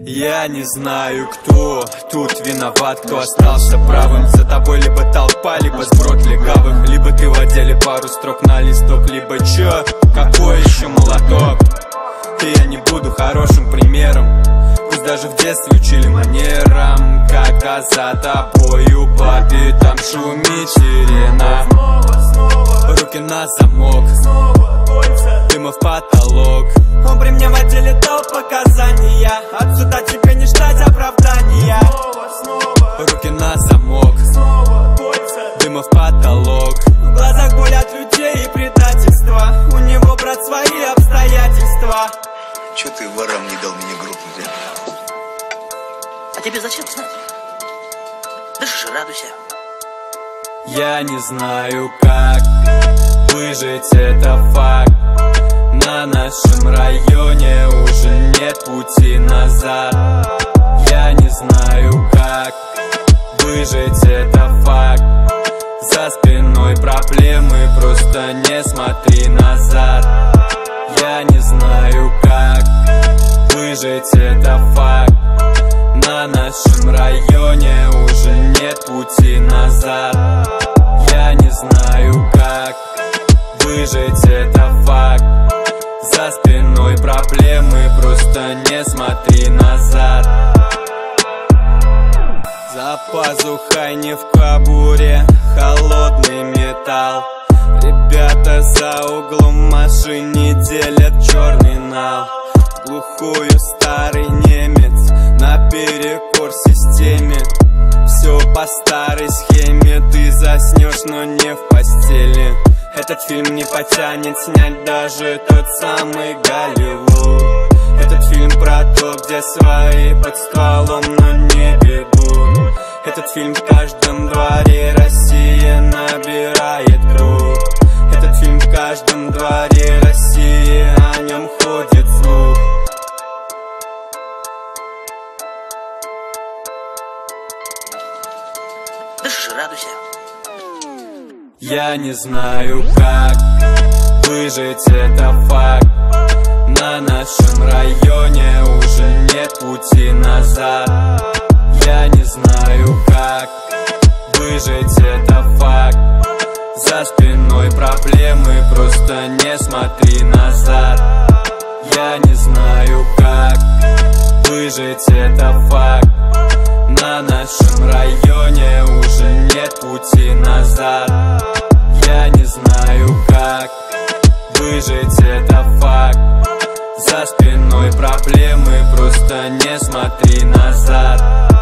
Я не знаю, кто тут виноват, кто остался правым. За тобой либо толпа, либо сброд легавых, либо ты в отделе пару строк на листок, либо чё, какой еще молоток. И я не буду хорошим примером, пусть даже в детстве учили манерам, когда за тобою по пятам шумит сирена. Руки на замок, дыма в потолок. Он при мне в отделе дал показания, от суда тебе не ждать оправдания. Руки на замок, дыма в потолок. В глазах боль от людей и предательства, у него, брат, свои обстоятельства. Чё ты ворам не дал мне грохнуть, А тебе зачем знать? Дышишь и радуйся. Я не знаю, как выжить, это факт. На нашем районе уже нет пути назад. Я не знаю, как выжить, это факт. За спиной проблемы, просто не смотри назад. Я не знаю, как выжить, это факт. На нашем районе уже нет пути назад. Я не знаю, как выжить, это факт. За спиной проблемы, просто не смотри назад. За пазухой не в кобуре холодный металл. Ребята за углом машине делят черный нал. Глухую старый немец наперекор системе. Все по старой схеме, ты заснешь, но не в постели. Этот фильм не потянет снять даже тот самый Голливуд. Этот фильм про то, где свои под стволом, но не бегут. Этот фильм в каждом дворе, Россия набирает круг. Этот фильм в каждом дворе России, о нем ходит слух. Дышишь и радуйся. Я не знаю, как выжить, это факт. На нашем районе уже нет пути назад. Я не знаю, как выжить, это факт. За спиной проблемы, просто не смотри назад. Я не знаю, как выжить, это факт. На нашем районе уже нет пути назад. Я не знаю, как выжить, это факт. За спиной проблемы, просто не смотри назад.